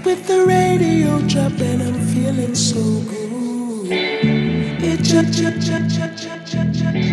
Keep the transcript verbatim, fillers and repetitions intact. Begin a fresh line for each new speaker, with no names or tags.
with the radio dropping, I'm feeling so good. It just, just, just, just, just, just, just.